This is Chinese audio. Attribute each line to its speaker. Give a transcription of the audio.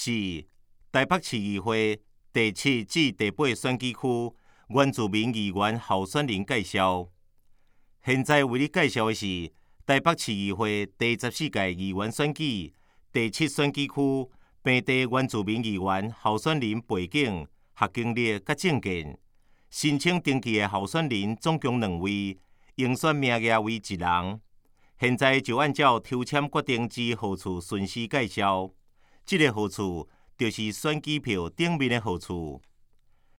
Speaker 1: 是台北市议会第7至第8选举区原住民议员候选人介绍。现在为你介绍的是台北市议会第14届议员选举第7选举区平地原住民议员候选人背景、学经历甲政见。申请登记的候选人总共2位，应选名额为1人。现在就按照抽签决定之号次顺序介绍。这个号次就是选举票顶面的号次。